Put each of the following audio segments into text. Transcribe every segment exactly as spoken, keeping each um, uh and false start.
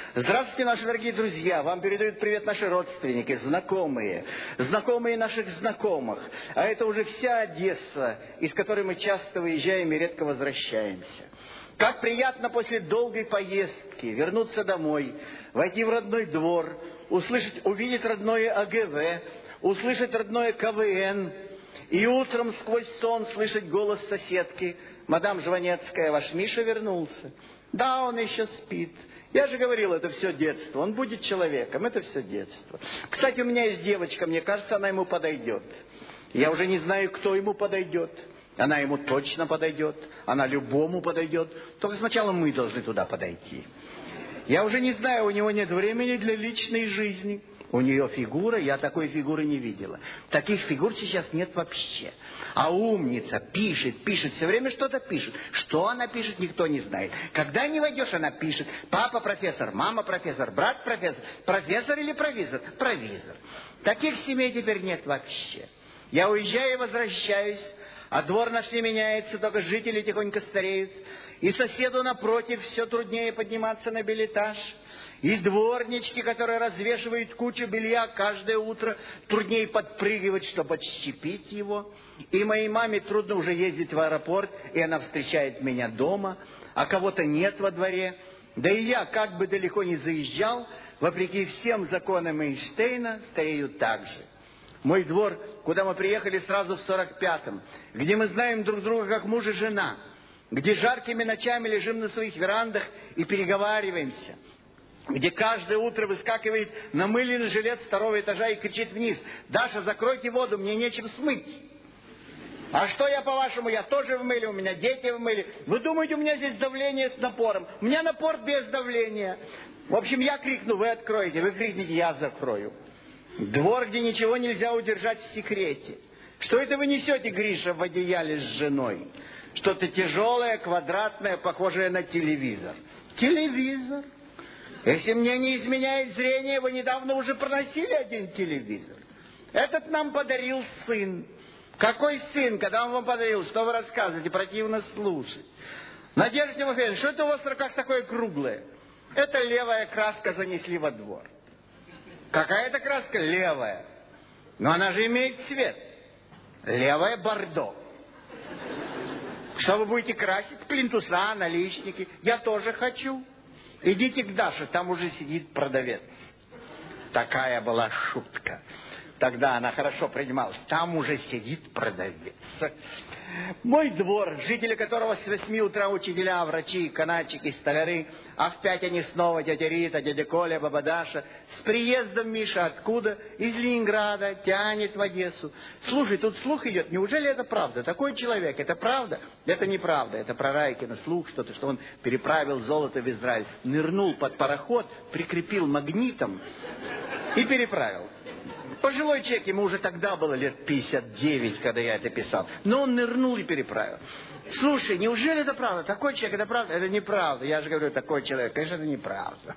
Здравствуйте, наши дорогие друзья. Вам передают привет наши родственники, знакомые, знакомые наших знакомых. А это уже вся Одесса, из которой мы часто выезжаем и редко возвращаемся. Как приятно после долгой поездки вернуться домой, войти в родной двор, услышать, увидеть родное А Г В, услышать родное К В Н, и утром сквозь сон слышать голос соседки: «Мадам Жванецкая, ваш Миша вернулся». Да, он еще спит. Я же говорил, это все детство. Он будет человеком, это все детство. Кстати, у меня есть девочка, мне кажется, она ему подойдет. Я уже не знаю, кто ему подойдет. Она ему точно подойдет, она любому подойдет. Только сначала мы должны туда подойти. Я уже не знаю, у него нет времени для личной жизни. У нее фигура, я такой фигуры не видела. Таких фигур сейчас нет вообще. А умница, пишет, пишет, все время что-то пишет. Что она пишет, никто не знает. Когда не войдешь, она пишет: папа профессор, мама профессор, брат профессор, профессор или провизор? Провизор. Таких семей теперь нет вообще. Я уезжаю и возвращаюсь, а двор наш не меняется, только жители тихонько стареют. И соседу напротив все труднее подниматься на белэтаж. И дворнички, которые развешивают кучу белья каждое утро, труднее подпрыгивать, чтобы отщепить его. И моей маме трудно уже ездить в аэропорт, и она встречает меня дома, а кого-то нет во дворе. Да и я, как бы далеко не заезжал, вопреки всем законам Эйнштейна, старею так же. Мой двор, куда мы приехали сразу в сорок пятом, где мы знаем друг друга как муж и жена, где жаркими ночами лежим на своих верандах и переговариваемся, где каждое утро выскакивает намыленный жилет второго этажа и кричит вниз: «Даша, закройте воду, мне нечем смыть». А что я, по-вашему, я тоже в мыле, у меня дети в мыле. Вы думаете, у меня здесь давление с напором? У меня напор без давления. В общем, я крикну, вы откроете, вы крикните, я закрою. Двор, где ничего нельзя удержать в секрете. Что это вы несете, Гриша, в одеяле с женой? Что-то тяжелое, квадратное, похожее на телевизор. Телевизор? Если мне не изменяет зрение, вы недавно уже проносили один телевизор. Этот нам подарил сын. Какой сын, когда он вам подарил? Что вы рассказываете? Противно слушать. Надежда Тимофеевна, что это у вас в руках такое круглое? Это левая краска занесли во двор. Какая это краска? Левая. Но она же имеет цвет. Левая бордо. Что вы будете красить? Плинтуса, наличники. Я тоже хочу. Идите к Даше, там уже сидит продавец. Такая была шутка. Тогда она хорошо принималась. Там уже сидит продавец. Мой двор, жители которого с восьми утра учителя, врачи, канатчики, столяры, а в пять они снова дядя Рита, дядя Коля, баба Даша. С приездом Миша откуда? Из Ленинграда, тянет в Одессу. Слушай, тут слух идет, неужели это правда? Такой человек, это правда? Это неправда, это про Райкина слух, что-то, что он переправил золото в Израиль, нырнул под пароход, прикрепил магнитом и переправил. Пожилой человек, ему уже тогда было лет пятьдесят девять, когда я это писал. Но он нырнул и переправил. Слушай, неужели это правда? Такой человек, это правда? Это неправда. Я же говорю, такой человек. Конечно, это неправда.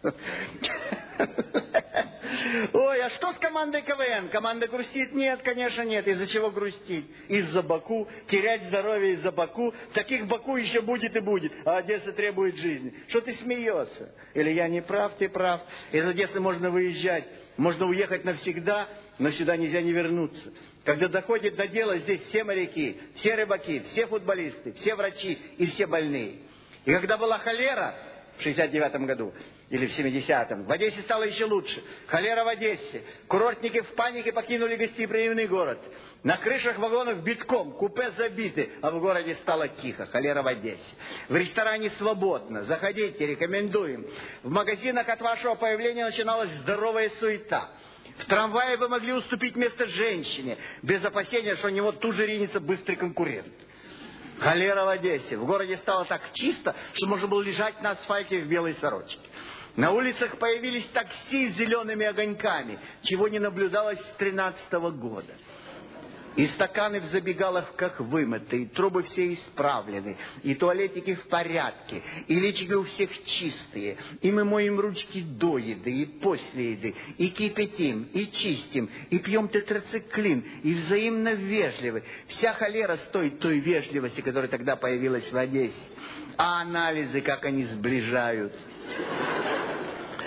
Ой, а что с командой К В Н? Команда грустит? Нет, конечно, нет. Из-за чего грустить? Из-за Баку. Терять здоровье из-за Баку. Таких Баку еще будет и будет. А Одесса требует жизни. Что ты смеешься? Или я не прав, ты прав. Из Одессы можно выезжать. Можно уехать навсегда, но сюда нельзя не вернуться. Когда доходит до дела, здесь все моряки, все рыбаки, все футболисты, все врачи и все больные. И когда была холера в шестьдесят девятом году или в семидесятом, в Одессе стало еще лучше. Холера в Одессе. Курортники в панике покинули гостеприимный город. На крышах вагонов битком, купе забиты, а в городе стало тихо. Холера в Одессе. В ресторане свободно. Заходите, рекомендуем. В магазинах от вашего появления начиналась здоровая суета. В трамвае вы могли уступить место женщине, без опасения, что у него тут же ринется быстрый конкурент. Холера в Одессе. В городе стало так чисто, что можно было лежать на асфальте в белой сорочке. На улицах появились такси с зелеными огоньками, чего не наблюдалось с тринадцатого года. И стаканы в забегаловках вымыты, и трубы все исправлены, и туалетики в порядке, и личики у всех чистые, и мы моем ручки до еды, и после еды, и кипятим, и чистим, и пьем тетрациклин, и взаимно вежливы. Вся холера стоит той вежливости, которая тогда появилась в Одессе. А анализы, как они сближают.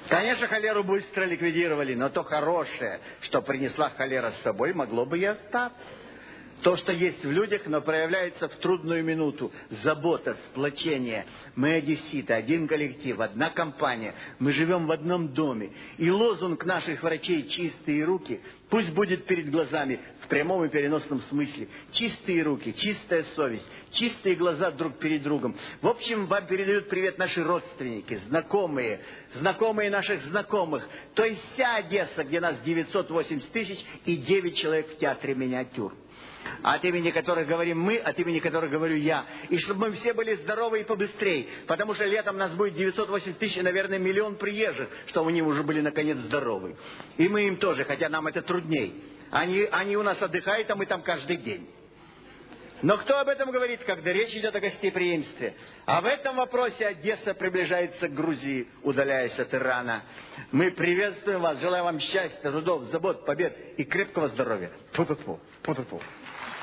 Конечно, холеру быстро ликвидировали, но то хорошее, что принесла холера с собой, могло бы и остаться. То, что есть в людях, но проявляется в трудную минуту. Забота, сплочение. Мы одесситы, один коллектив, одна компания. Мы живем в одном доме. И лозунг наших врачей «Чистые руки» пусть будет перед глазами в прямом и переносном смысле. Чистые руки, чистая совесть, чистые глаза друг перед другом. В общем, вам передают привет наши родственники, знакомые, знакомые наших знакомых. То есть вся Одесса, где нас девятьсот восемьдесят тысяч и девять человек в театре «Миниатюр». От имени которых говорим мы, от имени которых говорю я. И чтобы мы все были здоровы и побыстрее. Потому что летом нас будет девятьсот восемьдесят тысяч и, наверное, миллион приезжих, чтобы они уже были, наконец, здоровы. И мы им тоже, хотя нам это трудней. Они, они у нас отдыхают, а мы там каждый день. Но кто об этом говорит, когда речь идет о гостеприимстве? А в этом вопросе Одесса приближается к Грузии, удаляясь от Ирана. Мы приветствуем вас, желаем вам счастья, трудов, забот, побед и крепкого здоровья. Фу-фу-фу, фу-фу-фу.